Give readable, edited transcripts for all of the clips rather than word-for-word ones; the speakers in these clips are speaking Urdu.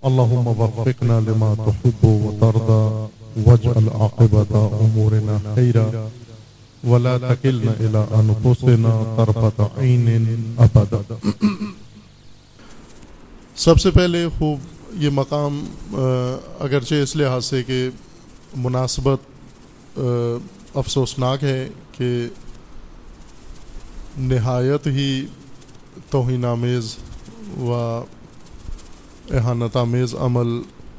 اللهم وفقنا لما تحب وترضى واجعل عاقبة أمورنا خيرا ولا تكلنا إلى أنفسنا طرفة عين أبدا۔ سب سے پہلے خوب یہ مقام اگرچہ اس لحاظ سے کہ مناسبت افسوسناک ہے کہ نہایت ہی توہین آمیز و اہانت آمیز عمل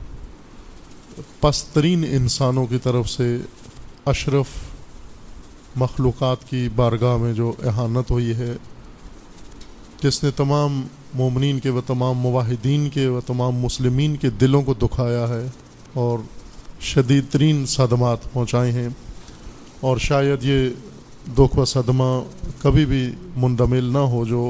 پسترین انسانوں کی طرف سے اشرف مخلوقات کی بارگاہ میں جو اہانت ہوئی ہے، جس نے تمام مومنین کے و تمام موحدین کے و تمام مسلمین کے دلوں کو دکھایا ہے اور شدید ترین صدمات پہنچائے ہیں، اور شاید یہ دکھ و صدمہ کبھی بھی مندمل نہ ہو جو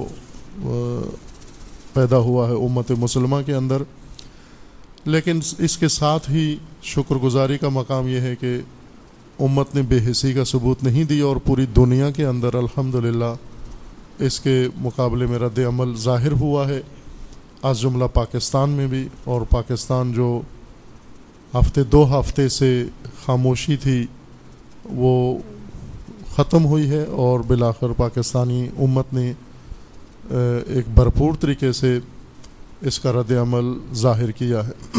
پیدا ہوا ہے امت مسلمہ کے اندر۔ لیکن اس کے ساتھ ہی شکر گزاری کا مقام یہ ہے کہ امت نے بے حسی کا ثبوت نہیں دیا اور پوری دنیا کے اندر الحمدللہ اس کے مقابلے میں رد عمل ظاہر ہوا ہے، از جملہ پاکستان میں بھی۔ اور پاکستان جو دو ہفتے سے خاموشی تھی وہ ختم ہوئی ہے، اور بالآخر پاکستانی امت نے ایک بھرپور طریقے سے اس کا رد عمل ظاہر کیا ہے۔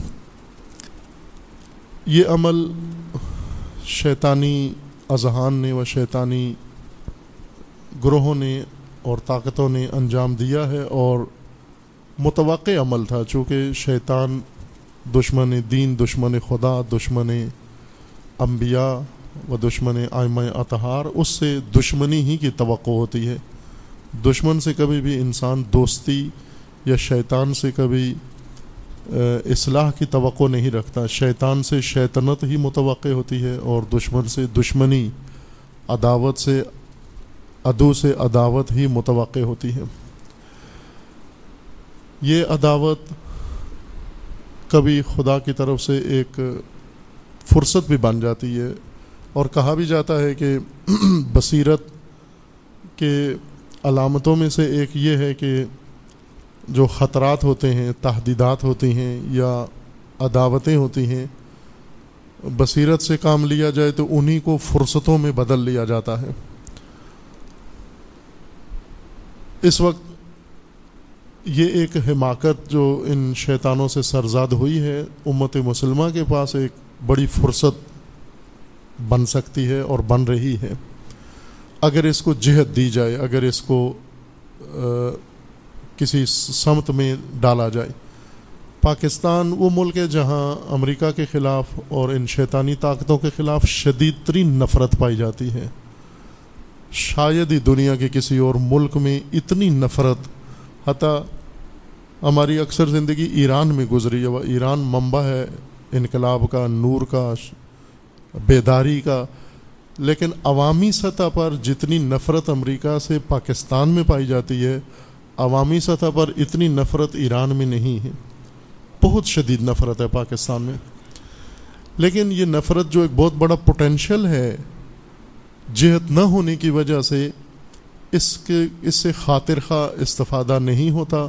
یہ عمل شیطانی اذہان نے و شیطانی گروہوں نے اور طاقتوں نے انجام دیا ہے، اور متوقع عمل تھا، چونکہ شیطان دشمن دین، دشمن خدا، دشمن انبیاء و دشمن ائمہ اطہار، اس سے دشمنی ہی کی توقع ہوتی ہے۔ دشمن سے کبھی بھی انسان دوستی یا شیطان سے کبھی اصلاح کی توقع نہیں رکھتا۔ شیطان سے شیطنت ہی متوقع ہوتی ہے، اور دشمن سے دشمنی، عداوت سے عدو سے عداوت ہی متوقع ہوتی ہے۔ یہ عداوت کبھی خدا کی طرف سے ایک فرصت بھی بن جاتی ہے، اور کہا بھی جاتا ہے کہ بصیرت کے علامتوں میں سے ایک یہ ہے کہ جو خطرات ہوتے ہیں، تہدیدات ہوتی ہیں یا عداوتیں ہوتی ہیں، بصیرت سے کام لیا جائے تو انہی کو فرصتوں میں بدل لیا جاتا ہے۔ اس وقت یہ ایک حماقت جو ان شیطانوں سے سرزاد ہوئی ہے، امت مسلمہ کے پاس ایک بڑی فرصت بن سکتی ہے اور بن رہی ہے، اگر اس کو جہت دی جائے، اگر اس کو کسی سمت میں ڈالا جائے۔ پاکستان وہ ملک ہے جہاں امریکہ کے خلاف اور ان شیطانی طاقتوں کے خلاف شدید ترین نفرت پائی جاتی ہے۔ شاید ہی دنیا کے کسی اور ملک میں اتنی نفرت، حتیٰ ہماری اکثر زندگی ایران میں گزری ہے، وہ ایران منبع ہے انقلاب کا، نور کا، بیداری کا، لیکن عوامی سطح پر جتنی نفرت امریکہ سے پاکستان میں پائی جاتی ہے، عوامی سطح پر اتنی نفرت ایران میں نہیں ہے۔ بہت شدید نفرت ہے پاکستان میں، لیکن یہ نفرت جو ایک بہت بڑا پوٹینشل ہے، جہت نہ ہونے کی وجہ سے اس سے خاطر خواہ استفادہ نہیں ہوتا۔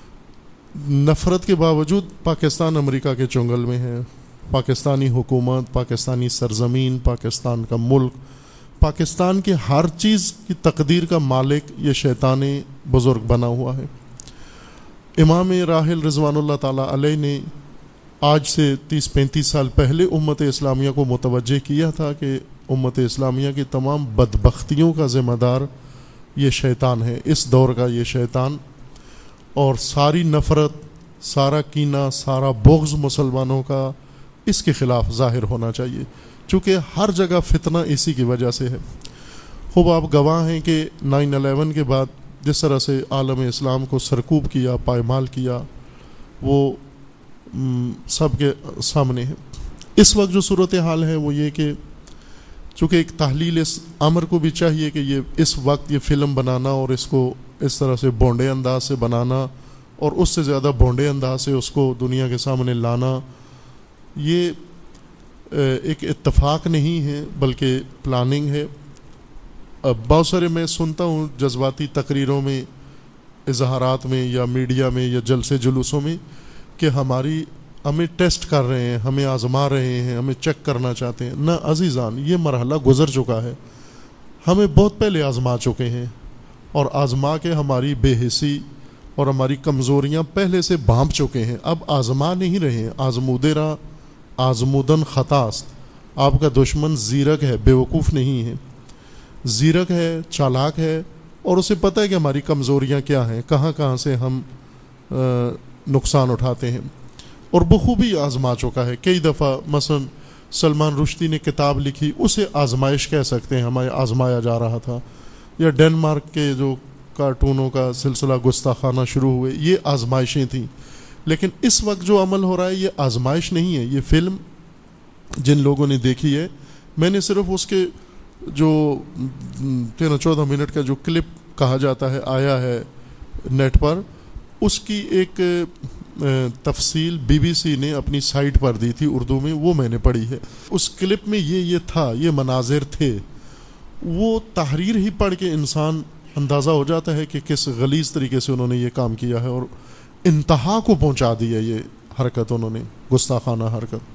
نفرت کے باوجود پاکستان امریکہ کے چنگل میں ہے۔ پاکستانی حکومت، پاکستانی سرزمین، پاکستان کا ملک، پاکستان کی ہر چیز کی تقدیر کا مالک یہ شیطان بزرگ بنا ہوا ہے۔ امام راحل رضوان اللہ تعالیٰ علیہ نے آج سے 30-35 سال پہلے امت اسلامیہ کو متوجہ کیا تھا کہ امت اسلامیہ کی تمام بدبختیوں کا ذمہ دار یہ شیطان ہے، اس دور کا یہ شیطان، اور ساری نفرت، سارا کینہ، سارا بغض مسلمانوں کا اس کے خلاف ظاہر ہونا چاہیے، چونکہ ہر جگہ فتنہ اسی کی وجہ سے ہے۔ خوب آپ گواہ ہیں کہ 9/11 کے بعد جس طرح سے عالم اسلام کو سرکوب کیا، پائمال کیا، وہ سب کے سامنے ہے۔ اس وقت جو صورتحال ہے وہ یہ کہ چونکہ ایک تحلیل اس امر کو بھی چاہیے کہ یہ اس وقت یہ فلم بنانا اور اس کو اس طرح سے بونڈے انداز سے بنانا اور اس سے زیادہ بونڈے انداز سے اس کو دنیا کے سامنے لانا، یہ ایک اتفاق نہیں ہے بلکہ پلاننگ ہے۔ بہت سارے میں سنتا ہوں جذباتی تقریروں میں، اظہارات میں یا میڈیا میں یا جلسے جلوسوں میں کہ ہمیں ٹیسٹ کر رہے ہیں، ہمیں آزما رہے ہیں، ہمیں چیک کرنا چاہتے ہیں. نہ عزیزان، یہ مرحلہ گزر چکا ہے. ہمیں بہت پہلے آزما چکے ہیں، اور آزما کے ہماری بے حسی اور ہماری کمزوریاں پہلے سے بھانپ چکے ہیں. اب آزما نہیں رہے ہیں. آزمودے را آزمودن خطاست. آپ کا دشمن زیرک ہے، بیوقوف نہیں ہے. زیرک ہے، چالاک ہے، اور اسے پتہ ہے کہ ہماری کمزوریاں کیا ہیں، کہاں کہاں سے ہم نقصان اٹھاتے ہیں، اور بخوبی آزما چکا ہے. کئی دفعہ مثلا سلمان رشدی نے کتاب لکھی، اسے آزمائش کہہ سکتے ہیں، ہمیں آزمایا جا رہا تھا. یا ڈنمارک کے جو کارٹونوں کا سلسلہ گستاخانہ شروع ہوئے، یہ آزمائشیں تھیں. لیکن اس وقت جو عمل ہو رہا ہے یہ آزمائش نہیں ہے. یہ فلم جن لوگوں نے دیکھی ہے، میں نے صرف اس کے جو 13-14 منٹ کا جو کلپ کہا جاتا ہے آیا ہے نیٹ پر، اس کی ایک تفصیل BBC نے اپنی سائٹ پر دی تھی اردو میں، وہ میں نے پڑھی ہے. اس کلپ میں یہ تھا، یہ مناظر تھے. وہ تحریر ہی پڑھ کے انسان اندازہ ہو جاتا ہے کہ کس غلیظ طریقے سے انہوں نے یہ کام کیا ہے، اور انتہا کو پہنچا دیا یہ حرکت انہوں نے، گستاخانہ حرکت.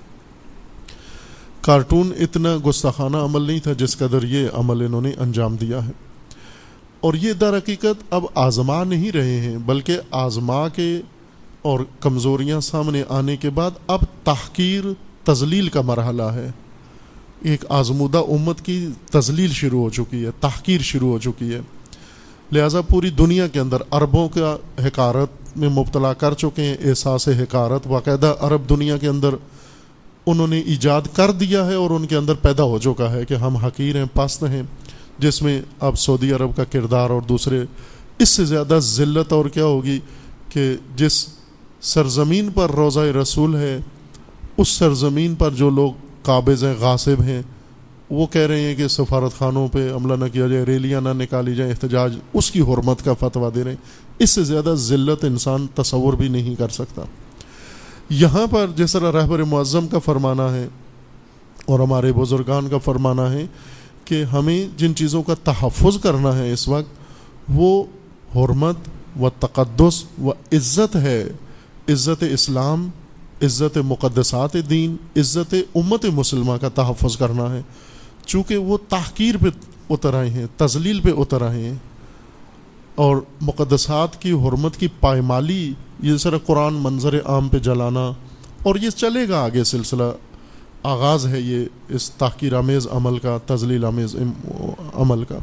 کارٹون اتنا گستاخانہ عمل نہیں تھا جس قدر یہ عمل انہوں نے انجام دیا ہے. اور یہ در حقیقت اب آزما نہیں رہے ہیں، بلکہ آزما کے اور کمزوریاں سامنے آنے کے بعد اب تحقیر، تذلیل کا مرحلہ ہے. ایک آزمودہ امت کی تذلیل شروع ہو چکی ہے، تحقیر شروع ہو چکی ہے. لہٰذا پوری دنیا کے اندر عربوں کا حقارت میں مبتلا کر چکے ہیں. احساس حقارت باقاعدہ عرب دنیا کے اندر انہوں نے ایجاد کر دیا ہے، اور ان کے اندر پیدا ہو چکا ہے کہ ہم حقیر ہیں، پست ہیں، جس میں اب سعودی عرب کا کردار اور دوسرے. اس سے زیادہ ذلت اور کیا ہوگی کہ جس سرزمین پر روضہ رسول ہے، اس سرزمین پر جو لوگ قابض ہیں، غاصب ہیں، وہ کہہ رہے ہیں کہ سفارت خانوں پہ حملہ نہ کیا جائے، ریلیاں نہ نکالی جائیں، احتجاج، اس کی حرمت کا فتویٰ دے رہے ہیں. اس سے زیادہ ذلت انسان تصور بھی نہیں کر سکتا. یہاں پر جس طرح رہبر معظم کا فرمانا ہے اور ہمارے بزرگان کا فرمانا ہے کہ ہمیں جن چیزوں کا تحفظ کرنا ہے اس وقت، وہ حرمت و تقدس و عزت ہے. عزت اسلام، عزت مقدسات دین، عزت امت مسلمہ کا تحفظ کرنا ہے. چونکہ وہ تحقیر پہ اتر آئے ہیں، تذلیل پہ اتر آئے ہیں، اور مقدسات کی حرمت کی پائمالی، یہ سر قرآن منظر عام پہ جلانا، اور یہ چلے گا آگے سلسلہ. آغاز ہے یہ اس تحقیر آمیز عمل کا، تذلیل آمیز عمل کا.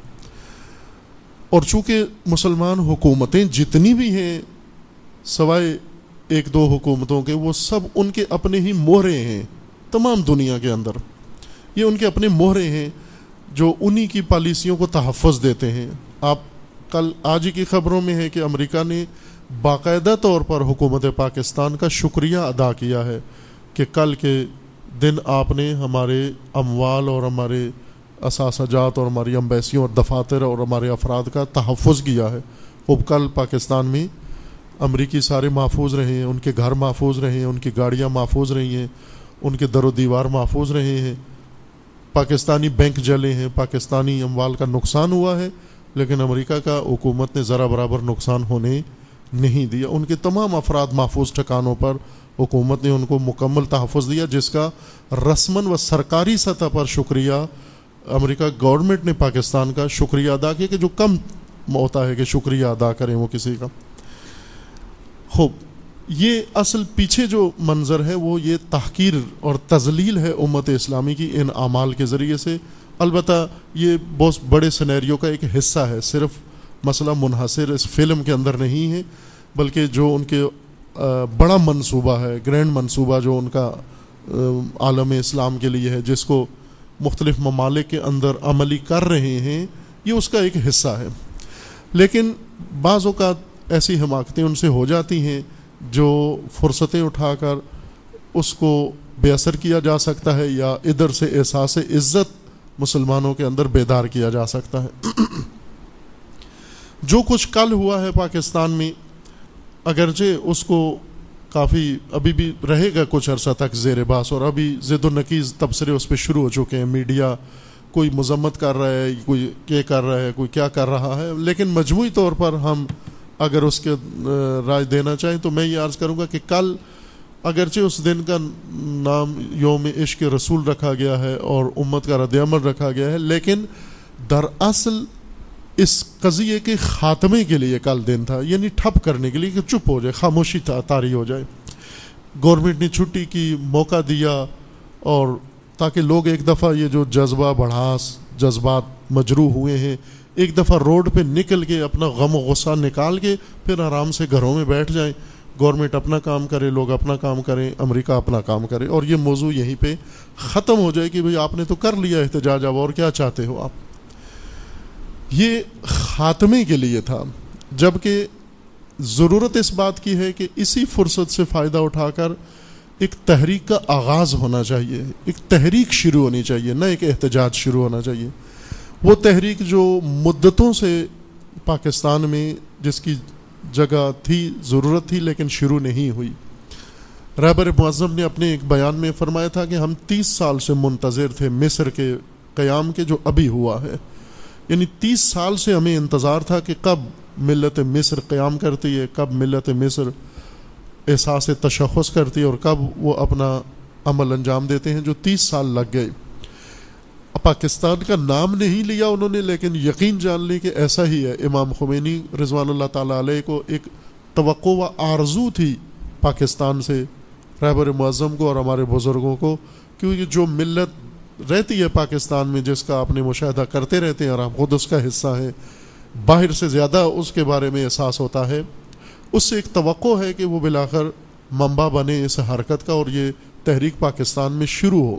اور چونکہ مسلمان حکومتیں جتنی بھی ہیں سوائے ایک دو حکومتوں کے، وہ سب ان کے اپنے ہی مہرے ہیں تمام دنیا کے اندر. یہ ان کے اپنے مہرے ہیں جو انہی کی پالیسیوں کو تحفظ دیتے ہیں. آپ آج کی خبروں میں ہے کہ امریکہ نے باقاعدہ طور پر حکومت پاکستان کا شکریہ ادا کیا ہے کہ کل کے دن آپ نے ہمارے اموال اور ہمارے اثاثہ جات اور ہماری امبیسیوں اور دفاتر اور ہمارے افراد کا تحفظ کیا ہے. اب کل پاکستان میں امریکی سارے محفوظ رہے ہیں، ان کے گھر محفوظ رہے ہیں، ان کی گاڑیاں محفوظ رہی ہیں، ان کے در و دیوار محفوظ رہے ہیں. پاکستانی بینک جلے ہیں، پاکستانی اموال کا نقصان ہوا ہے، لیکن امریکہ کا حکومت نے ذرا برابر نقصان ہونے نہیں دیا. ان کے تمام افراد محفوظ ٹھکانوں پر حکومت نے ان کو مکمل تحفظ دیا، جس کا رسماً و سرکاری سطح پر شکریہ امریکہ گورنمنٹ نے پاکستان کا شکریہ ادا کیا، کہ جو کم ہوتا ہے کہ شکریہ ادا کریں وہ کسی کا. خوب، یہ اصل پیچھے جو منظر ہے وہ یہ تحقیر اور تذلیل ہے امت اسلامی کی ان اعمال کے ذریعے سے. البتہ یہ بہت بڑے سینیریو کا ایک حصہ ہے، صرف مسئلہ منحصر اس فلم کے اندر نہیں ہے، بلکہ جو ان کے بڑا منصوبہ ہے، گرینڈ منصوبہ جو ان کا عالم اسلام کے لیے ہے، جس کو مختلف ممالک کے اندر عملی کر رہے ہیں، یہ اس کا ایک حصہ ہے. لیکن بعض اوقات ایسی حماقتیں ان سے ہو جاتی ہیں جو فرصتیں اٹھا کر اس کو بے اثر کیا جا سکتا ہے، یا ادھر سے احساس عزت مسلمانوں کے اندر بیدار کیا جا سکتا ہے. جو کچھ کل ہوا ہے پاکستان میں، اگرچہ اس کو کافی ابھی بھی رہے گا کچھ عرصہ تک زیر بحث، اور ابھی زد و نقیز تبصرے اس پہ شروع ہو چکے ہیں. میڈیا کوئی مذمت کر رہا ہے، کوئی کیا کر رہا ہے، کوئی کیا کر رہا ہے، لیکن مجموعی طور پر ہم اگر اس کے رائے دینا چاہیں تو میں یہ عرض کروں گا کہ کل اگرچہ اس دن کا نام یوم عشق رسول رکھا گیا ہے اور امت کا رد عمل رکھا گیا ہے، لیکن دراصل اس قضیے کے خاتمے کے لیے کل دن تھا، یعنی ٹھپ کرنے کے لیے کہ چپ ہو جائے، خاموشی طاری ہو جائے۔ گورنمنٹ نے چھٹی کی، موقع دیا، اور تاکہ لوگ ایک دفعہ یہ جو جذبہ بڑھاس جذبات مجروح ہوئے ہیں، ایک دفعہ روڈ پہ نکل کے اپنا غم و غصہ نکال کے پھر آرام سے گھروں میں بیٹھ جائیں، گورنمنٹ اپنا کام کرے، لوگ اپنا کام کریں، امریکہ اپنا کام کرے، اور یہ موضوع یہیں پہ ختم ہو جائے کہ بھئی آپ نے تو کر لیا احتجاج، اب اور کیا چاہتے ہو آپ۔ یہ خاتمے کے لیے تھا، جبکہ ضرورت اس بات کی ہے کہ اسی فرصت سے فائدہ اٹھا کر ایک تحریک کا آغاز ہونا چاہیے، ایک تحریک شروع ہونی چاہیے، نہ ایک احتجاج شروع ہونا چاہیے۔ وہ تحریک جو مدتوں سے پاکستان میں جس کی جگہ تھی، ضرورت تھی، لیکن شروع نہیں ہوئی۔ رہبر معظم نے اپنے ایک بیان میں فرمایا تھا کہ ہم 30 سال سے منتظر تھے مصر کے قیام کے، جو ابھی ہوا ہے، یعنی 30 سال سے ہمیں انتظار تھا کہ کب ملت مصر قیام کرتی ہے، کب ملت مصر احساس تشخص کرتی ہے، اور کب وہ اپنا عمل انجام دیتے ہیں، جو 30 سال لگ گئے۔ پاکستان کا نام نہیں لیا انہوں نے، لیکن یقین جان لی کہ ایسا ہی ہے۔ امام خمینی رضوان اللہ تعالیٰ علیہ کو ایک توقع و آرزو تھی پاکستان سے، رہبر معظم کو اور ہمارے بزرگوں کو، کیونکہ جو ملت رہتی ہے پاکستان میں، جس کا آپ نے مشاہدہ کرتے رہتے ہیں اور آپ خود اس کا حصہ ہیں، باہر سے زیادہ اس کے بارے میں احساس ہوتا ہے، اس سے ایک توقع ہے کہ وہ بالآخر منبع بنے اس حرکت کا اور یہ تحریک پاکستان میں شروع ہو۔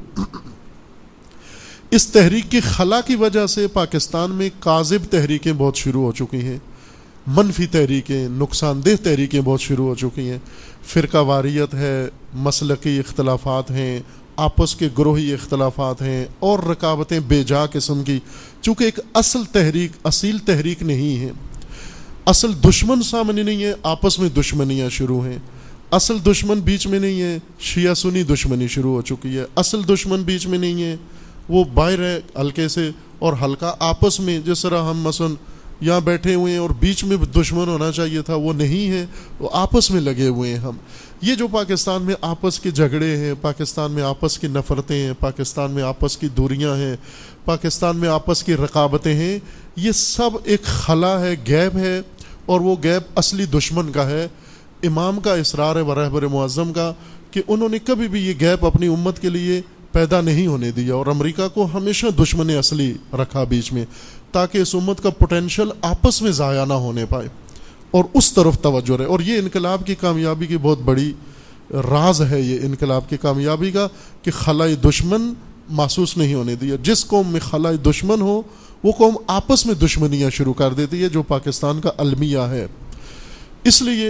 اس تحریک کی خلا کی وجہ سے پاکستان میں کاذب تحریکیں بہت شروع ہو چکی ہیں، منفی تحریکیں، نقصان دہ تحریکیں بہت شروع ہو چکی ہیں، فرقہ واریت ہے، مسلکی اختلافات ہیں، آپس کے گروہی اختلافات ہیں، اور رکاوٹیں بے جا قسم کی، چونکہ ایک اصیل تحریک نہیں ہے، اصل دشمن سامنے نہیں ہے، آپس میں دشمنیاں شروع ہیں، اصل دشمن بیچ میں نہیں ہے، شیعہ سنی دشمنی شروع ہو چکی ہے، اصل دشمن بیچ میں نہیں ہے، وہ باہر ہے ہلکے سے، اور ہلکا آپس میں، جس طرح ہم مثلا یہاں بیٹھے ہوئے ہیں اور بیچ میں دشمن ہونا چاہیے تھا وہ نہیں ہے، وہ آپس میں لگے ہوئے ہیں ہم۔ یہ جو پاکستان میں آپس کے جھگڑے ہیں، پاکستان میں آپس کی نفرتیں ہیں، پاکستان میں آپس کی دوریاں ہیں، پاکستان میں آپس کی رقابتیں ہیں، یہ سب ایک خلا ہے، گیپ ہے، اور وہ گیپ اصلی دشمن کا ہے، امام کا اصرار ہے و رہبر معظم کا، کہ انہوں نے کبھی بھی یہ گیپ اپنی امت کے لیے پیدا نہیں ہونے دیا، اور امریکہ کو ہمیشہ دشمن اصلی رکھا بیچ میں، تاکہ اس امت کا پوٹینشل آپس میں ضائع نہ ہونے پائے، اور اس طرف توجہ رہے۔ اور یہ انقلاب کی کامیابی کی بہت بڑی راز ہے، یہ انقلاب کی کامیابی کا، کہ خلائی دشمن محسوس نہیں ہونے دیا۔ جس قوم میں خلائی دشمن ہو، وہ قوم آپس میں دشمنیاں شروع کر دیتی ہے، جو پاکستان کا المیہ ہے۔ اس لیے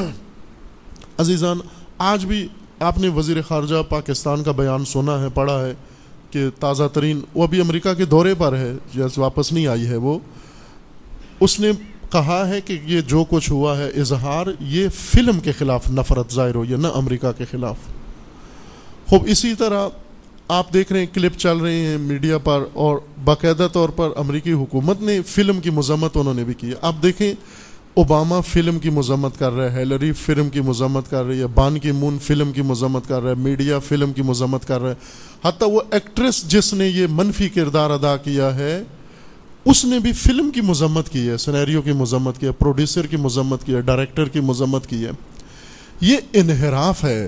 عزیزان، آج بھی آپ نے وزیر خارجہ پاکستان کا بیان سنا ہے، پڑھا ہے، کہ تازہ ترین، وہ ابھی امریکہ کے دورے پر ہے، جیسے واپس نہیں آئی ہے وہ، اس نے کہا ہے کہ یہ جو کچھ ہوا ہے اظہار، یہ فلم کے خلاف نفرت ظاہر ہوئی ہے، نہ امریکہ کے خلاف۔ خوب اسی طرح آپ دیکھ رہے ہیں، کلپ چل رہے ہیں میڈیا پر، اور باقاعدہ طور پر امریکی حکومت نے فلم کی مذمت انہوں نے بھی کی ہے۔ آپ دیکھیں، اوباما فلم کی مذمت کر رہا ہے، ہیلری فلم کی مذمت کر رہی ہے، بان کی مون فلم کی مذمت کر رہا ہے، میڈیا فلم کی مذمت کر رہا ہے، حتیٰ وہ ایکٹریس جس نے یہ منفی کردار ادا کیا ہے اس نے بھی فلم کی مذمت کی ہے، سینیریو کی مذمت کی ہے، پروڈیوسر کی مذمت کی ہے، ڈائریکٹر کی مذمت کی ہے۔ یہ انحراف ہے،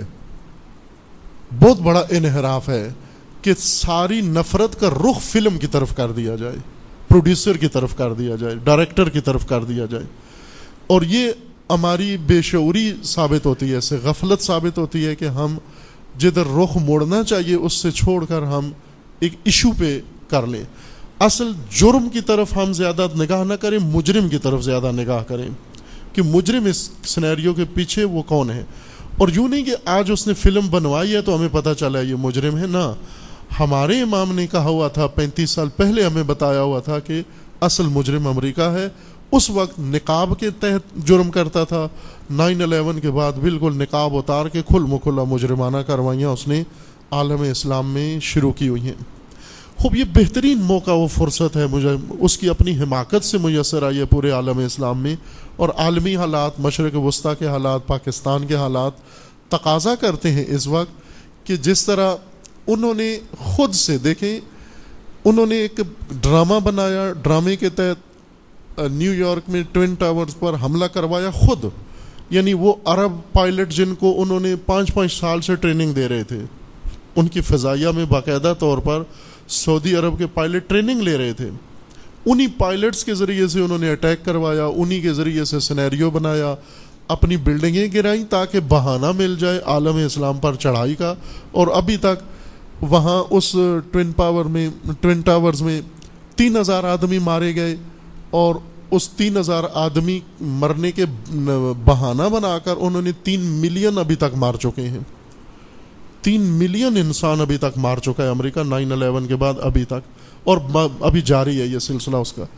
بہت بڑا انحراف ہے، کہ ساری نفرت کا رخ فلم کی طرف کر دیا جائے، پروڈیوسر کی طرف کر دیا جائے، ڈائریکٹر کی طرف کر دیا جائے، اور یہ ہماری بے شعوری ثابت ہوتی ہے، اس سے غفلت ثابت ہوتی ہے، کہ ہم جدھر رخ موڑنا چاہیے اس سے چھوڑ کر ہم ایک ایشو پہ کر لیں۔ اصل جرم کی طرف ہم زیادہ نگاہ نہ کریں، مجرم کی طرف زیادہ نگاہ کریں، کہ مجرم اس سینیریو کے پیچھے وہ کون ہے۔ اور یوں نہیں کہ آج اس نے فلم بنوائی ہے تو ہمیں پتہ چلا یہ مجرم ہے، نہ، ہمارے امام نے کہا ہوا تھا 35 سال پہلے، ہمیں بتایا ہوا تھا کہ اصل مجرم امریکہ ہے۔ اس وقت نقاب کے تحت جرم کرتا تھا، 9/11 کے بعد بالکل نقاب اتار کے کھل مکھلا مجرمانہ کاروائیاں اس نے عالم اسلام میں شروع کی ہوئی ہیں۔ خوب یہ بہترین موقع و فرصت ہے، مجھے اس کی اپنی حماقت سے میسر آئی ہے پورے عالم اسلام میں، اور عالمی حالات، مشرق وسطیٰ کے حالات، پاکستان کے حالات، تقاضا کرتے ہیں اس وقت کہ جس طرح انہوں نے خود سے دیکھیں، انہوں نے ایک ڈرامہ بنایا، ڈرامے کے تحت نیو یارک میں ٹوین ٹاورز پر حملہ کروایا خود، یعنی وہ عرب پائلٹ جن کو انہوں نے 5 سال سے ٹریننگ دے رہے تھے، ان کی فضائیہ میں باقاعدہ طور پر سعودی عرب کے پائلٹ ٹریننگ لے رہے تھے، انہی پائلٹس کے ذریعے سے انہوں نے اٹیک کروایا، انہی کے ذریعے سے سینیریو بنایا، اپنی بلڈنگیں گرائیں تاکہ بہانہ مل جائے عالم اسلام پر چڑھائی کا، اور ابھی تک وہاں اس ٹوین ٹاورز میں 3000 آدمی مارے گئے، اور اس 3000 آدمی مرنے کے بہانہ بنا کر انہوں نے 3 ملین ابھی تک مار چکے ہیں، 3 ملین انسان ابھی تک مار چکا ہے امریکہ 9/11 کے بعد ابھی تک، اور ابھی جاری ہے یہ سلسلہ اس کا۔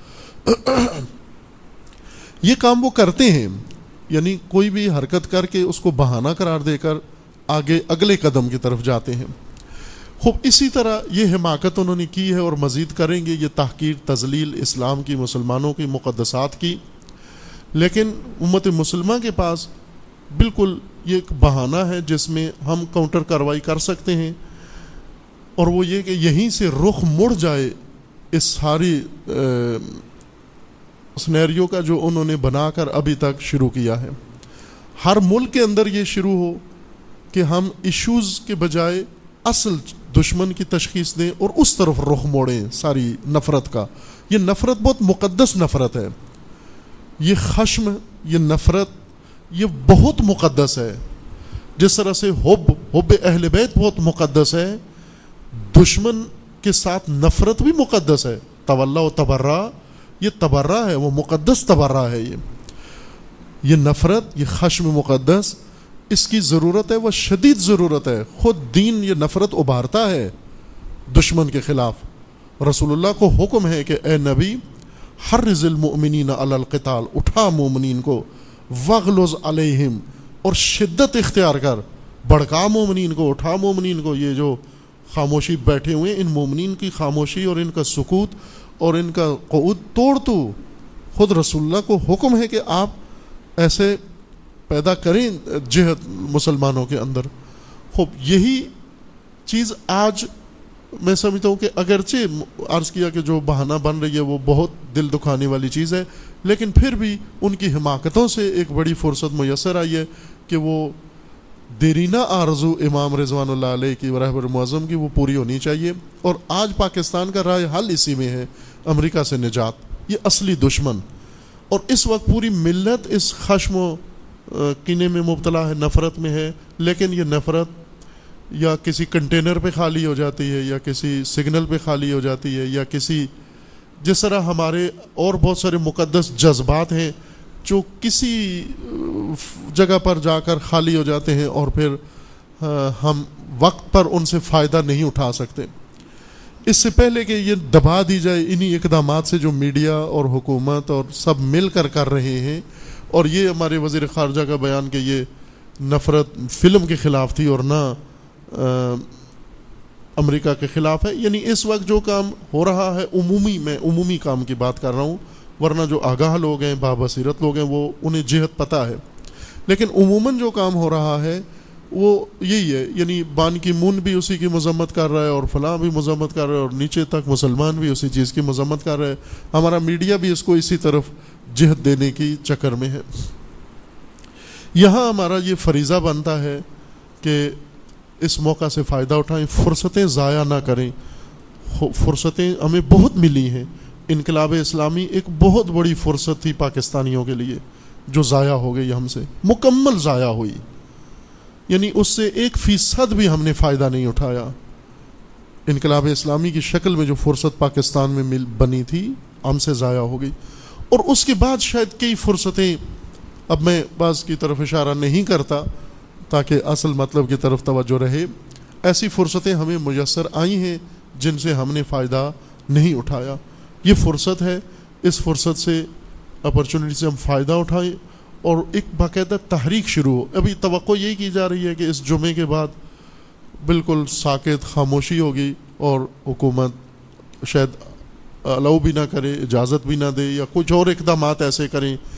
یہ کام وہ کرتے ہیں، یعنی کوئی بھی حرکت کر کے اس کو بہانہ قرار دے کر آگے اگلے قدم کی طرف جاتے ہیں۔ خوب اسی طرح یہ حماقت انہوں نے کی ہے اور مزید کریں گے، یہ تحقیر تذلیل اسلام کی، مسلمانوں کی مقدسات کی، لیکن امت مسلمہ کے پاس بالکل یہ ایک بہانہ ہے جس میں ہم کاؤنٹر کارروائی کر سکتے ہیں، اور وہ یہ کہ یہیں سے رخ مڑ جائے اس ساری سنیریو کا جو انہوں نے بنا کر ابھی تک شروع کیا ہے۔ ہر ملک کے اندر یہ شروع ہو کہ ہم ایشوز کے بجائے اصل دشمن کی تشخیص دیں اور اس طرف رخ موڑیں ساری نفرت کا۔ یہ نفرت بہت مقدس نفرت ہے، یہ خشم، یہ نفرت، یہ بہت مقدس ہے۔ جس طرح سے حب اہل بیت بہت مقدس ہے، دشمن کے ساتھ نفرت بھی مقدس ہے۔ تولا و تبرا، یہ تبرا ہے، وہ مقدس تبرا ہے۔ یہ نفرت، یہ خشم مقدس، اس کی ضرورت ہے، وہ شدید ضرورت ہے۔ خود دین یہ نفرت ابھارتا ہے دشمن کے خلاف۔ رسول اللہ کو حکم ہے کہ اے نبی، حرض المؤمنین علی القتال، اٹھا مومنین کو، وغلظ علیہم، اور شدت اختیار کر، بھڑکا مومنین کو، اٹھا مومنین کو۔ یہ جو خاموشی بیٹھے ہوئے ان مومنین کی خاموشی اور ان کا سکوت اور ان کا قعود توڑ تو۔ خود رسول اللہ کو حکم ہے کہ آپ ایسے پیدا کریں جہد مسلمانوں کے اندر۔ خوب یہی چیز آج میں سمجھتا ہوں کہ اگرچہ عرض کیا کہ جو بہانہ بن رہی ہے وہ بہت دل دکھانے والی چیز ہے، لیکن پھر بھی ان کی حماقتوں سے ایک بڑی فرصت میسر آئی ہے کہ وہ دیرینہ آرزو امام رضوان اللہ علیہ کی رہبر معظم کی وہ پوری ہونی چاہیے۔ اور آج پاکستان کا رائے حل اسی میں ہے، امریکہ سے نجات، یہ اصلی دشمن۔ اور اس وقت پوری ملت اس خشم و کینے میں مبتلا ہے، نفرت میں ہے، لیکن یہ نفرت یا کسی کنٹینر پہ خالی ہو جاتی ہے، یا کسی سگنل پہ خالی ہو جاتی ہے، یا کسی جس طرح ہمارے اور بہت سارے مقدس جذبات ہیں جو کسی جگہ پر جا کر خالی ہو جاتے ہیں اور پھر ہم وقت پر ان سے فائدہ نہیں اٹھا سکتے۔ اس سے پہلے کہ یہ دبا دی جائے انہی اقدامات سے جو میڈیا اور حکومت اور سب مل کر کر رہے ہیں، اور یہ ہمارے وزیر خارجہ کا بیان کہ یہ نفرت فلم کے خلاف تھی اور نہ امریکہ کے خلاف ہے، یعنی اس وقت جو کام ہو رہا ہے میں عمومی کام کی بات کر رہا ہوں، ورنہ جو آگاہ لوگ ہیں، بابصیرت لوگ ہیں، وہ انہیں جہت پتہ ہے، لیکن عموماً جو کام ہو رہا ہے وہ یہی ہے، یعنی بان کی مون بھی اسی کی مذمت کر رہا ہے، اور فلاں بھی مذمت کر رہا ہے، اور نیچے تک مسلمان بھی اسی چیز کی مذمت کر رہے ہیں۔ ہمارا میڈیا بھی اس کو اسی طرف جہت دینے کی چکر میں ہے۔ یہاں ہمارا یہ فریضہ بنتا ہے کہ اس موقع سے فائدہ اٹھائیں، فرصتیں ضائع نہ کریں۔ فرصتیں ہمیں بہت ملی ہیں، انقلاب اسلامی ایک بہت بڑی فرصت تھی پاکستانیوں کے لیے جو ضائع ہو گئی، ہم سے مکمل ضائع ہوئی، یعنی اس سے 1% بھی ہم نے فائدہ نہیں اٹھایا۔ انقلاب اسلامی کی شکل میں جو فرصت پاکستان میں بنی تھی ہم سے ضائع ہو گئی، اور اس کے بعد شاید کئی فرصتیں، اب میں بعض کی طرف اشارہ نہیں کرتا تاکہ اصل مطلب کی طرف توجہ رہے، ایسی فرصتیں ہمیں میسر آئی ہیں جن سے ہم نے فائدہ نہیں اٹھایا۔ یہ فرصت ہے، اس فرصت سے اپرچونٹی سے ہم فائدہ اٹھائیں اور ایک باقاعدہ تحریک شروع ہو۔ ابھی توقع یہی کی جا رہی ہے کہ اس جمعے کے بعد بالکل ساکت خاموشی ہوگی اور حکومت شاید الاؤ بھی نہ کرے، اجازت بھی نہ دے، یا کچھ اور اقدامات ایسے کریں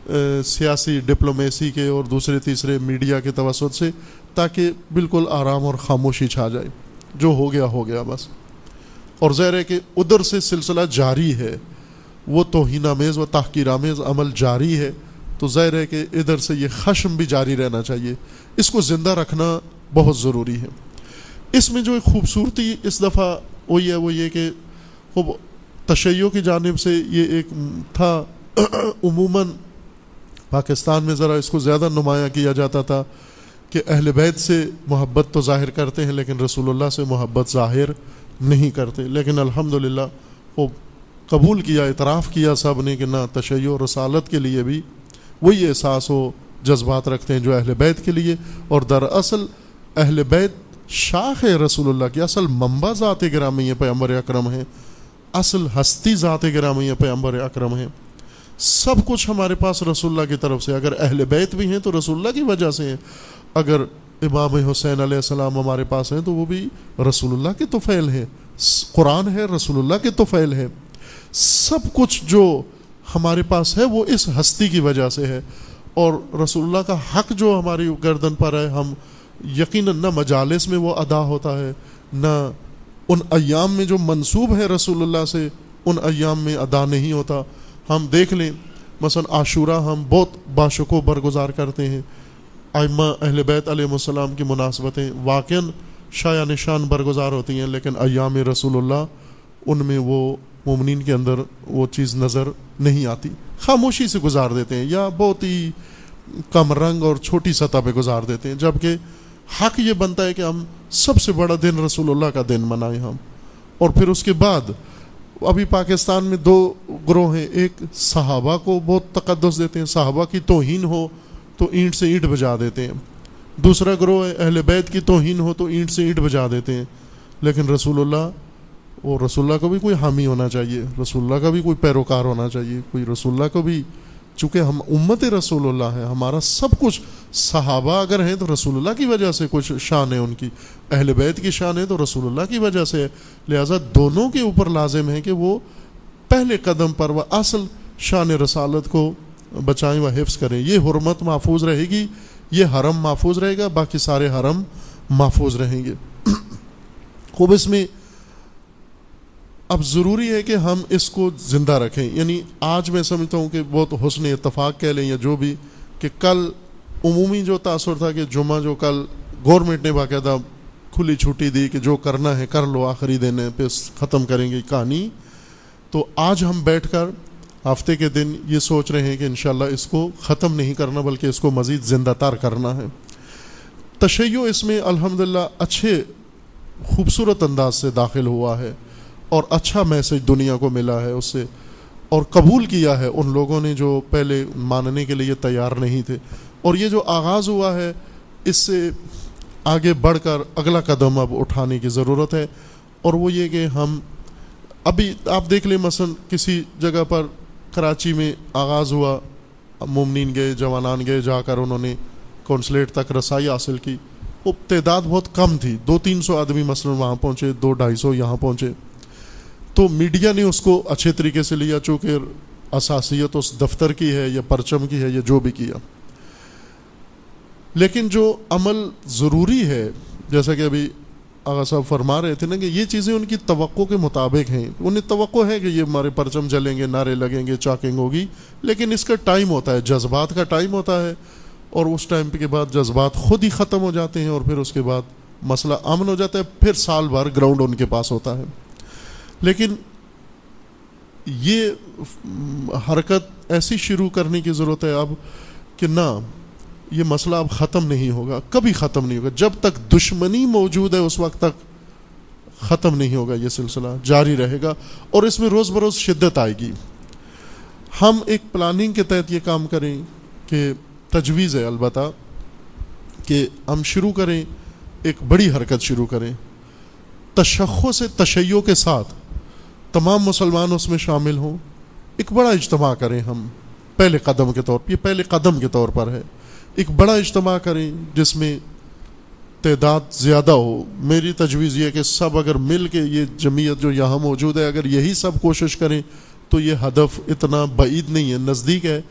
سیاسی ڈپلومیسی کے اور دوسرے تیسرے میڈیا کے توسط سے، تاکہ بالکل آرام اور خاموشی چھا جائے، جو ہو گیا بس۔ اور ظاہر ہے کہ ادھر سے سلسلہ جاری ہے، وہ توہین آمیز و تحقیر آمیز عمل جاری ہے، تو ظاہر ہے کہ ادھر سے یہ خشم بھی جاری رہنا چاہیے، اس کو زندہ رکھنا بہت ضروری ہے۔ اس میں جو ایک خوبصورتی اس دفعہ ہوئی ہے وہ یہ کہ خوب تشیع کی جانب سے یہ ایک تھا، عموماً پاکستان میں ذرا اس کو زیادہ نمایاں کیا جاتا تھا کہ اہل بیت سے محبت تو ظاہر کرتے ہیں لیکن رسول اللہ سے محبت ظاہر نہیں کرتے، لیکن الحمدللہ وہ قبول کیا، اعتراف کیا سب نے کہ نہ، تشیع و رسالت کے لیے بھی وہی احساس و جذبات رکھتے ہیں جو اہل بیت کے لیے، اور دراصل اہل بیت شاخ ہے رسول اللہ کی، اصل منبع ذات گرامی پیغمبر اکرم ہے، اصل ہستی ذات گرامی پیغمبر اکرم ہے، سب کچھ ہمارے پاس رسول اللہ کی طرف سے۔ اگر اہل بیت بھی ہیں تو رسول اللہ کی وجہ سے ہیں، اگر امام حسین علیہ السلام ہمارے پاس ہیں تو وہ بھی رسول اللہ کے طفیل ہیں، قرآن ہے رسول اللہ کے طفیل ہے، سب کچھ جو ہمارے پاس ہے وہ اس ہستی کی وجہ سے ہے۔ اور رسول اللہ کا حق جو ہماری گردن پر ہے، ہم یقیناً نہ مجالس میں وہ ادا ہوتا ہے، نہ ان ایام میں جو منسوب ہے رسول اللہ سے ان ایام میں ادا نہیں ہوتا۔ ہم دیکھ لیں مثلا عاشورہ ہم بہت باشکوہ برگزار کرتے ہیں، ائمہ اہل بیت علیہ السلام کی مناسبتیں واقعاً شایع نشان برگزار ہوتی ہیں، لیکن ایام رسول اللہ ان میں وہ مومنین کے اندر وہ چیز نظر نہیں آتی، خاموشی سے گزار دیتے ہیں یا بہت ہی کم رنگ اور چھوٹی سطح پہ گزار دیتے ہیں، جبکہ حق یہ بنتا ہے کہ ہم سب سے بڑا دن رسول اللہ کا دن منائیں ہم۔ اور پھر اس کے بعد ابھی پاکستان میں دو گروہ ہیں، ایک صحابہ کو بہت تقدس دیتے ہیں، صحابہ کی توہین ہو تو اینٹ سے اینٹ بجا دیتے ہیں، دوسرا گروہ ہے اہل بیت کی توہین ہو تو اینٹ سے اینٹ بجا دیتے ہیں، لیکن رسول اللہ، اور رسول اللہ کو بھی کوئی حامی ہونا چاہیے، رسول اللہ کا بھی کوئی پیروکار ہونا چاہیے، کوئی رسول اللہ کو بھی، چونکہ ہم امت رسول اللہ ہیں، ہمارا سب کچھ، صحابہ اگر ہیں تو رسول اللہ کی وجہ سے کچھ شان ہے ان کی، اہل بیت کی شان ہے تو رسول اللہ کی وجہ سے ہے، لہٰذا دونوں کے اوپر لازم ہے کہ وہ پہلے قدم پر وہ اصل شان رسالت کو بچائیں و حفظ کریں، یہ حرمت محفوظ رہے گی، یہ حرم محفوظ رہے گا، باقی سارے حرم محفوظ رہیں گے۔ خوب اس میں اب ضروری ہے کہ ہم اس کو زندہ رکھیں، یعنی آج میں سمجھتا ہوں کہ بہت حسن اتفاق کہہ لیں یا جو بھی، کہ کل عمومی جو تاثر تھا کہ جمعہ جو کل گورنمنٹ نے باقاعدہ کھلی چھٹی دی کہ جو کرنا ہے کر لو، آخری دن ہے پہ ختم کریں گے کہانی، تو آج ہم بیٹھ کر ہفتے کے دن یہ سوچ رہے ہیں کہ انشاءاللہ اس کو ختم نہیں کرنا بلکہ اس کو مزید زندہ تر کرنا ہے۔ تشیع اس میں الحمدللہ اچھے خوبصورت انداز سے داخل ہوا ہے اور اچھا میسج دنیا کو ملا ہے اس سے، اور قبول کیا ہے ان لوگوں نے جو پہلے ماننے کے لیے تیار نہیں تھے، اور یہ جو آغاز ہوا ہے اس سے آگے بڑھ کر اگلا قدم اب اٹھانے کی ضرورت ہے، اور وہ یہ کہ ہم ابھی آپ دیکھ لیں مثلا کسی جگہ پر کراچی میں آغاز ہوا، مومنین گئے، جوانان گئے، جا کر انہوں نے کونسلیٹ تک رسائی حاصل کی، وہ تعداد بہت کم تھی، 200-300 آدمی مثلا وہاں پہنچے، 200-250 یہاں پہنچے، تو میڈیا نے اس کو اچھے طریقے سے لیا چونکہ اساسیت اس دفتر کی ہے یا پرچم کی ہے یا جو بھی کیا، لیکن جو عمل ضروری ہے جیسا کہ ابھی آغا صاحب فرما رہے تھے نا کہ یہ چیزیں ان کی توقع کے مطابق ہیں، انہیں توقع ہے کہ یہ ہمارے پرچم جلیں گے، نعرے لگیں گے، چاکنگ ہوگی، لیکن اس کا ٹائم ہوتا ہے، جذبات کا ٹائم ہوتا ہے، اور اس ٹائم کے بعد جذبات خود ہی ختم ہو جاتے ہیں اور پھر اس کے بعد مسئلہ امن ہو جاتا ہے، پھر سال بھر گراؤنڈ ان کے پاس ہوتا ہے۔ لیکن یہ حرکت ایسی شروع کرنے کی ضرورت ہے اب کہ نہ، یہ مسئلہ اب ختم نہیں ہوگا، کبھی ختم نہیں ہوگا، جب تک دشمنی موجود ہے اس وقت تک ختم نہیں ہوگا، یہ سلسلہ جاری رہے گا اور اس میں روز بروز شدت آئے گی۔ ہم ایک پلاننگ کے تحت یہ کام کریں کہ تجویز ہے البتہ کہ ہم شروع کریں، ایک بڑی حرکت شروع کریں، تشخص تشیع کے ساتھ تمام مسلمان اس میں شامل ہوں، ایک بڑا اجتماع کریں ہم پہلے قدم کے طور پر، یہ پہلے قدم کے طور پر ہے، ایک بڑا اجتماع کریں جس میں تعداد زیادہ ہو۔ میری تجویز یہ ہے کہ سب اگر مل کے، یہ جمعیت جو یہاں موجود ہے، اگر یہی سب کوشش کریں تو یہ ہدف اتنا بعید نہیں ہے، نزدیک ہے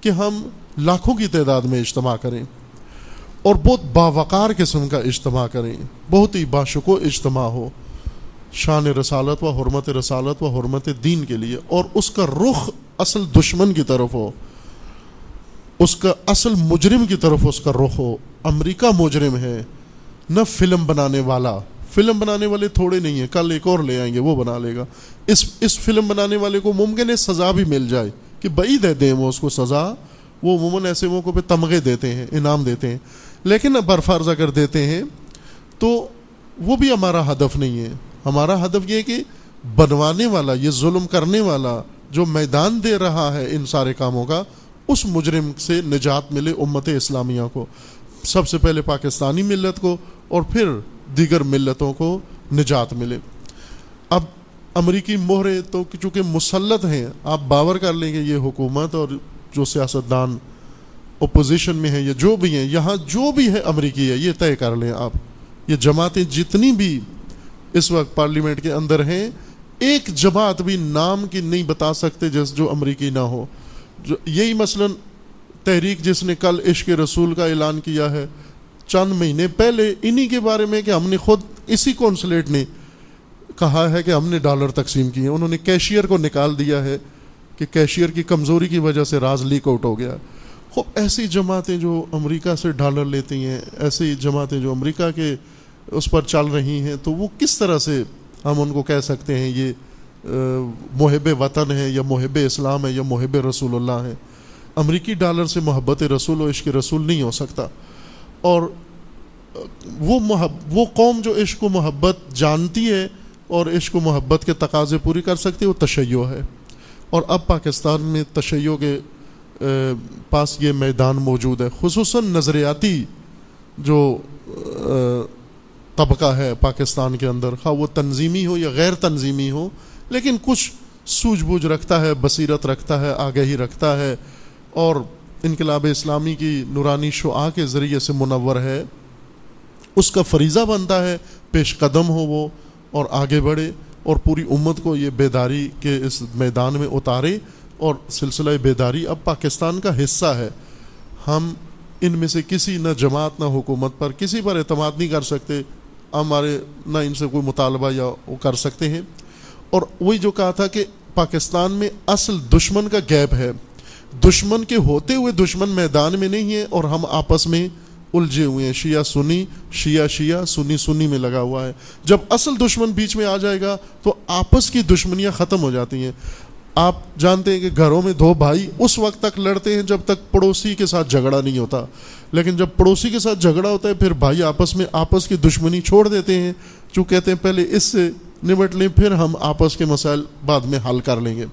کہ ہم لاکھوں کی تعداد میں اجتماع کریں اور بہت باوقار قسم کا اجتماع کریں, بہت ہی باشکوہ اجتماع ہو شان رسالت و حرمت رسالت و حرمت دین کے لیے, اور اس کا رخ اصل دشمن کی طرف ہو, اس کا اصل مجرم کی طرف اس کا رخ ہو. امریکہ مجرم ہے, نہ فلم بنانے والا. فلم بنانے والے تھوڑے نہیں ہیں, کل ایک اور لے آئیں گے وہ بنا لے گا. اس فلم بنانے والے کو ممکن ہے سزا بھی مل جائے کہ بعید ہے دیں وہ اس کو سزا, وہ عموماً ایسے موقعوں پہ تمغے دیتے ہیں, انعام دیتے ہیں, لیکن برفرض اگر دیتے ہیں تو وہ بھی ہمارا ہدف نہیں ہے. ہمارا ہدف یہ ہے کہ بنوانے والا, یہ ظلم کرنے والا جو میدان دے رہا ہے ان سارے کاموں کا, اس مجرم سے نجات ملے امت اسلامیہ کو, سب سے پہلے پاکستانی ملت کو اور پھر دیگر ملتوں کو نجات ملے. اب امریکی مہرے تو چونکہ مسلط ہیں, آپ باور کر لیں گے یہ حکومت اور جو سیاستدان اپوزیشن میں ہیں یا جو بھی ہیں, یہاں جو بھی ہے امریکی ہے, یہ طے کر لیں آپ. یہ جماعتیں جتنی بھی اس وقت پارلیمنٹ کے اندر ہیں, ایک جماعت بھی نام کی نہیں بتا سکتے جو امریکی نہ ہو. یہی مثلا تحریک جس نے کل عشق رسول کا اعلان کیا ہے, چند مہینے پہلے انہی کے بارے میں کہ ہم نے خود اسی کونسلیٹ نے کہا ہے کہ ہم نے ڈالر تقسیم کیے. انہوں نے کیشیئر کو نکال دیا ہے کہ کیشیئر کی کمزوری کی وجہ سے راز لیک آؤٹ ہو گیا. خوب ایسی جماعتیں جو امریکہ سے ڈالر لیتی ہیں, ایسی جماعتیں جو امریکہ کے اس پر چل رہی ہیں, تو وہ کس طرح سے ہم ان کو کہہ سکتے ہیں یہ محب وطن ہے یا محب اسلام ہے یا محب رسول اللہ ہے. امریکی ڈالر سے محبت رسول و عشق رسول نہیں ہو سکتا. اور وہ قوم جو عشق و محبت جانتی ہے اور عشق و محبت کے تقاضے پوری کر سکتی ہے, وہ تشیع ہے. اور اب پاکستان میں تشیع کے پاس یہ میدان موجود ہے, خصوصاً نظریاتی جو طبقہ ہے پاکستان کے اندر, خواہ وہ تنظیمی ہو یا غیر تنظیمی ہو, لیکن کچھ سوجھ بوجھ رکھتا ہے, بصیرت رکھتا ہے, آگہی رکھتا ہے, اور انقلاب اسلامی کی نورانی شعاع کے ذریعے سے منور ہے. اس کا فریضہ بنتا ہے پیش قدم ہو وہ اور آگے بڑھے اور پوری امت کو یہ بیداری کے اس میدان میں اتارے. اور سلسلہ بیداری اب پاکستان کا حصہ ہے. ہم ان میں سے کسی نہ جماعت نہ حکومت پر کسی پر اعتماد نہیں کر سکتے, ہمارے نہ ان سے کوئی مطالبہ یا وہ کر سکتے ہیں. اور وہی جو کہا تھا کہ پاکستان میں اصل دشمن کا گیپ ہے, دشمن کے ہوتے ہوئے دشمن میدان میں نہیں ہے اور ہم آپس میں الجھے ہوئے ہیں, شیعہ سنی, شیعہ شیعہ, سنی سنی میں لگا ہوا ہے. جب اصل دشمن بیچ میں آ جائے گا تو آپس کی دشمنیاں ختم ہو جاتی ہیں. آپ جانتے ہیں کہ گھروں میں دو بھائی اس وقت تک لڑتے ہیں جب تک پڑوسی کے ساتھ جھگڑا نہیں ہوتا, لیکن جب پڑوسی کے ساتھ جھگڑا ہوتا ہے پھر بھائی آپس میں آپس کی دشمنی چھوڑ دیتے ہیں, جو کہتے ہیں پہلے اس سے نمٹ لیں پھر ہم آپس کے مسائل بعد میں حل کر لیں گے.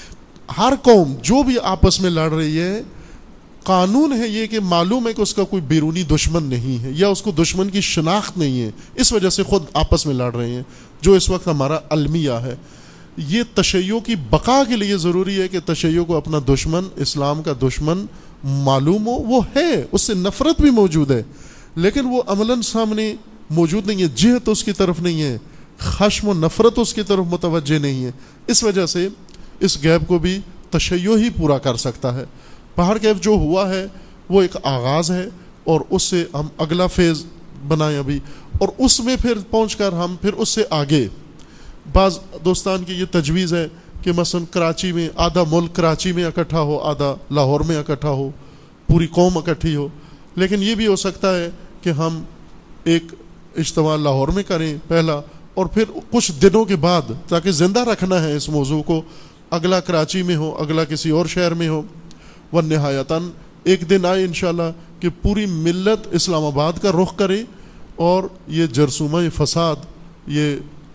ہر قوم جو بھی آپس میں لڑ رہی ہے, قانون ہے یہ کہ معلوم ہے کہ اس کا کوئی بیرونی دشمن نہیں ہے یا اس کو دشمن کی شناخت نہیں ہے, اس وجہ سے خود آپس میں لڑ رہے ہیں, جو اس وقت ہمارا المیہ ہے. یہ تشیع کی بقا کے لیے ضروری ہے کہ تشیع کو اپنا دشمن, اسلام کا دشمن معلوم ہو. وہ ہے, اس سے نفرت بھی موجود ہے, لیکن وہ عملاً سامنے موجود نہیں ہے, جہت اس کی طرف نہیں ہے, خشم و نفرت اس کی طرف متوجہ نہیں ہے. اس وجہ سے اس گیپ کو بھی تشیع ہی پورا کر سکتا ہے. پہاڑ گیپ جو ہوا ہے وہ ایک آغاز ہے, اور اس سے ہم اگلا فیز بنائیں ابھی, اور اس میں پھر پہنچ کر ہم پھر اس سے آگے. بعض دوستان کی یہ تجویز ہے کہ مثلا کراچی میں آدھا ملک کراچی میں اکٹھا ہو, آدھا لاہور میں اکٹھا ہو, پوری قوم اکٹھی ہو. لیکن یہ بھی ہو سکتا ہے کہ ہم ایک اجتماع لاہور میں کریں پہلا, اور پھر کچھ دنوں کے بعد, تاکہ زندہ رکھنا ہے اس موضوع کو, اگلا کراچی میں ہو, اگلا کسی اور شہر میں ہو. ونہایتاً ایک دن آئے انشاءاللہ کہ پوری ملت اسلام آباد کا رخ کرے, اور یہ جرثومہ فساد, یہ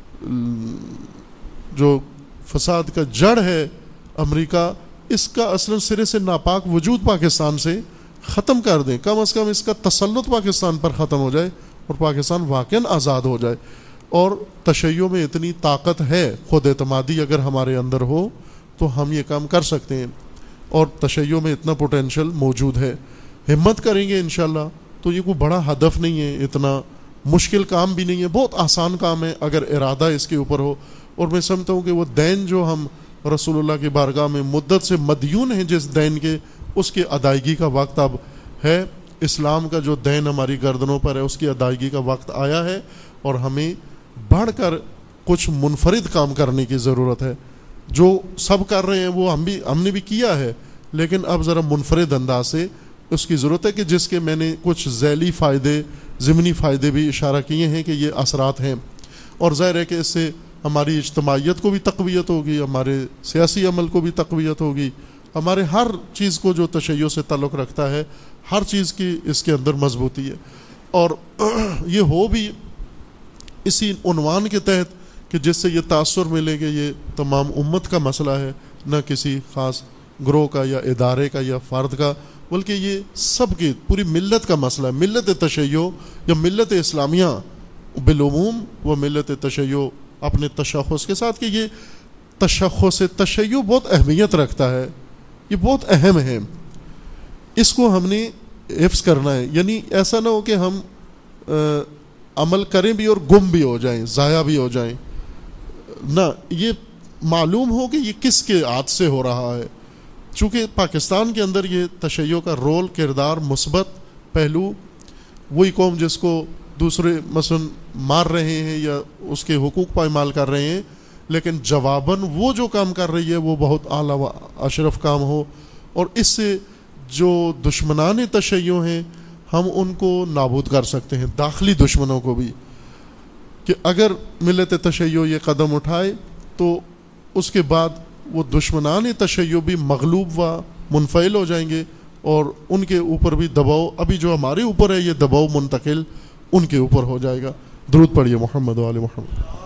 جو فساد کا جڑ ہے امریکہ, اس کا اصلا سرے سے ناپاک وجود پاکستان سے ختم کر دیں. کم از کم اس کا تسلط پاکستان پر ختم ہو جائے اور پاکستان واقعاً آزاد ہو جائے. اور تشیع میں اتنی طاقت ہے, خود اعتمادی اگر ہمارے اندر ہو تو ہم یہ کام کر سکتے ہیں, اور تشیع میں اتنا پوٹینشل موجود ہے. ہمت کریں گے انشاءاللہ تو یہ کوئی بڑا ہدف نہیں ہے, اتنا مشکل کام بھی نہیں ہے, بہت آسان کام ہے اگر ارادہ اس کے اوپر ہو. اور میں سمجھتا ہوں کہ وہ دین جو ہم رسول اللہ کی بارگاہ میں مدت سے مدیون ہیں جس دین کے, اس کی ادائیگی کا وقت اب ہے. اسلام کا جو دین ہماری گردنوں پر ہے اس کی ادائیگی کا وقت آیا ہے, اور ہمیں بڑھ کر کچھ منفرد کام کرنے کی ضرورت ہے. جو سب کر رہے ہیں وہ ہم نے بھی کیا ہے, لیکن اب ذرا منفرد انداز سے اس کی ضرورت ہے, کہ جس کے میں نے کچھ ذیلی فائدے, ضمنی فائدے بھی اشارہ کیے ہیں کہ یہ اثرات ہیں. اور ظاہر ہے کہ اس سے ہماری اجتماعیت کو بھی تقویت ہوگی, ہمارے سیاسی عمل کو بھی تقویت ہوگی, ہمارے ہر چیز کو جو تشیع سے تعلق رکھتا ہے ہر چیز کی اس کے اندر مضبوطی ہے. اور یہ ہو بھی اسی عنوان کے تحت کہ جس سے یہ تاثر ملے کہ یہ تمام امت کا مسئلہ ہے, نہ کسی خاص گروہ کا یا ادارے کا یا فرد کا, بلکہ یہ سب کی پوری ملت کا مسئلہ ہے. ملت تشیع یا ملت اسلامیہ بالعموم و ملت تشیع اپنے تشخص کے ساتھ, کہ یہ تشخص تشیع بہت اہمیت رکھتا ہے, یہ بہت اہم ہے, اس کو ہم نے حفظ کرنا ہے. یعنی ایسا نہ ہو کہ ہم عمل کریں بھی اور گم بھی ہو جائیں, ضائع بھی ہو جائیں, نہ, یہ معلوم ہو کہ یہ کس کے ہاتھ سے ہو رہا ہے. چونکہ پاکستان کے اندر یہ تشیع کا رول, کردار, مثبت پہلو, وہی قوم جس کو دوسرے مثلا مار رہے ہیں یا اس کے حقوق پائمال کر رہے ہیں, لیکن جواباً وہ جو کام کر رہی ہے وہ بہت اعلیٰ و اشرف کام ہو. اور اس سے جو دشمنان تشیع ہیں ہم ان کو نابود کر سکتے ہیں, داخلی دشمنوں کو بھی, کہ اگر ملت تشیع یہ قدم اٹھائے تو اس کے بعد وہ دشمنان تشیع بھی مغلوب و منفعل ہو جائیں گے, اور ان کے اوپر بھی دباؤ, ابھی جو ہمارے اوپر ہے یہ دباؤ منتقل ان کے اوپر ہو جائے گا. درود پڑھیے محمد و آل محمد.